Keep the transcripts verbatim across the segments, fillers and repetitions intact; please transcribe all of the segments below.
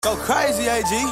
Go crazy, A G.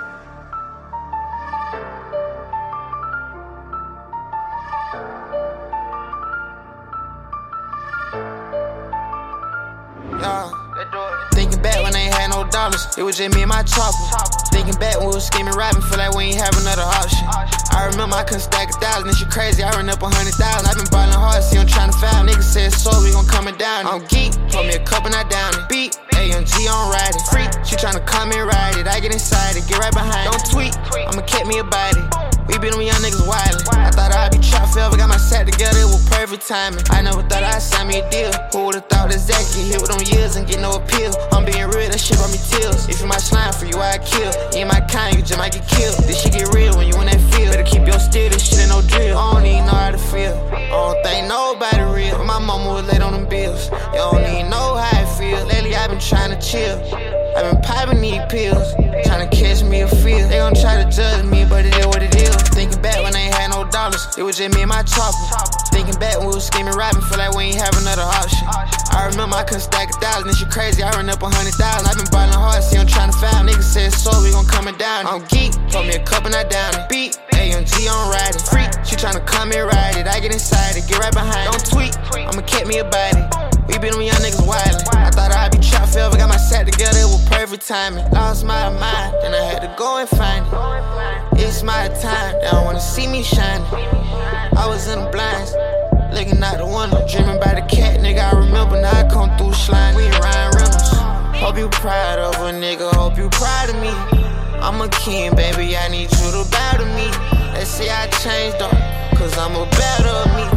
Yeah. Thinking back when I ain't had no dollars, it was just me and my chopper. Thinking back when we was scheming rapping, feel like we ain't have another option. I remember I couldn't stack a thousand, and shit crazy, I ran up a hundred thousand. I been ballin' hard, see I'm tryna foul. Niggas said so, we gon' coming down. I'm geek, told me a cup and I down it. Beat, A M G on riding. Free, she tryna come and ride it. I get inside it, get right behind it. Don't tweet, I'ma catch me about it. We beat them young niggas wildin'. I thought I'd be trapped forever, got my set together, it was perfect timing. I never thought I'd sign me a deal. Who would've thought that Zach get hit with them years and get no appeal? I'm being real, that shit brought me tears. If you my slime for you, I kill. You ain't my kind, you just might get killed. This shit get real when you in that field. Better keep your still, this shit ain't no drill. I don't even know how to feel. I don't think nobody real. But my mama was late on them bills. You don't even know how I feel. Lately I been trying to chill. I been popping these pills, tryna catch me a feel. They gon' try to judge me, but it is what it is. Thinking back when I ain't had no dollars, it was just me and my chopper. Thinking back when we was scheming rapping, feel like we ain't have another option. I remember I couldn't stack a thousand, and shit crazy, I ran up a hundred thousand. I been ballin' hard, see I'm tryna foul. Niggas said so, we gon' coming down. I'm geek, told me a cup and I down it. Beat, A M G on riding. Free, she tryna come and ride it. I get inside it, get right behind it. Don't tweet, I'ma catch me about it. We beat them young niggas wildin'. I thought I'd be trapped forever, got my set together, it was perfect timing. Lost my mind, then I had to go and find it. It's my time, they don't wanna see me shining. I was in the blinds, looking out the window, dreaming about the cat, nigga. I remember now I come through slime. We Ryan Reynolds. Hope you proud of a nigga, hope you proud of me. I'm a king, baby, I need you to bow to me. They say I changed up, cause I'm a better me.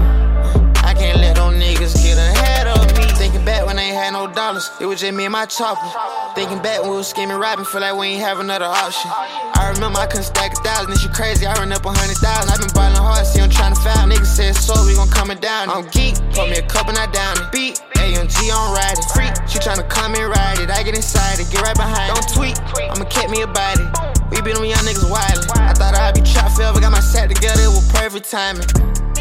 I can't let them niggas get ahead of me. Thinking back when I ain't had no dollars, it was just me and my chopper. Thinking back when we was scheming rapping, feel like we ain't have another option. I remember I couldn't stack a thousand, and shit crazy, I ran up a hundred thousand. I been ballin' hard, see I'm tryna foul. Niggas said so, we gon' coming down. I'm geek, told me a cup and I down it. Beat, A M G on riding. Free, she tryna come and ride it. I get inside it, get right behind it. Don't tweet, I'ma catch me about it. We beat them young niggas wildin'. I thought I'd be trapped forever, got my set together, it was perfect timing.